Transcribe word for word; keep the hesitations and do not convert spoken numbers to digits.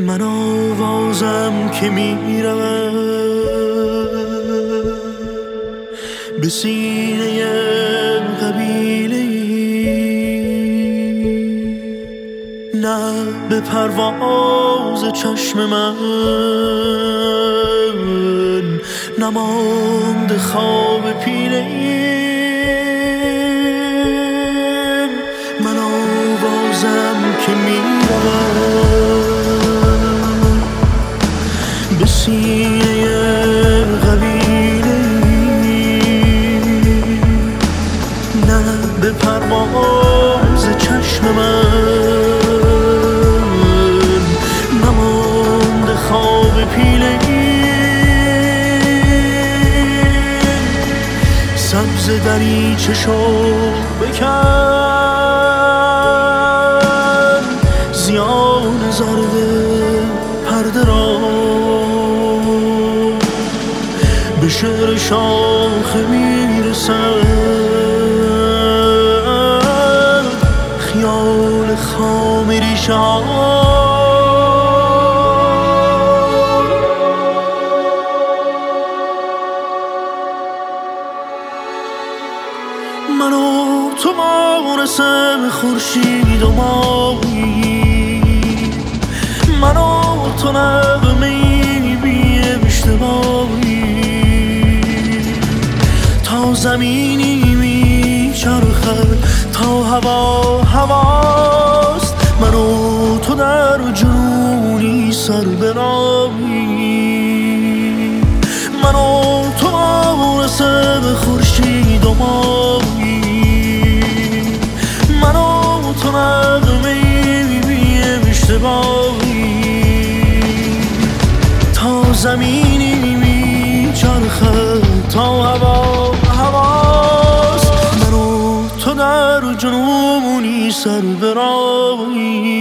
من آوازم که میرود به سینه قبیله، نه به پرواز چشم من نماند خواب پیله. من آوازم که میرود به سینه قبیله، نه به پرواز چشم من نماند خواب پیله. سبز دریچه شو بکن، زیان زرد پرده را به شعر شاخه میرسد خیال خام ریشه ها. من و تو مانسم خورشید و مایی، من و تو نغمه‌ای بی اشتباهی، تا زمینی میچرخد تا هوا هواست. من و تو در جنونی سر برایی، من و تو مانسم خورشید و مایی، من و تو نغمه‌ای بی اشتباهی، تا زمینی میچرخد تا هوا هواست. من و تو در جنونی سر برایی.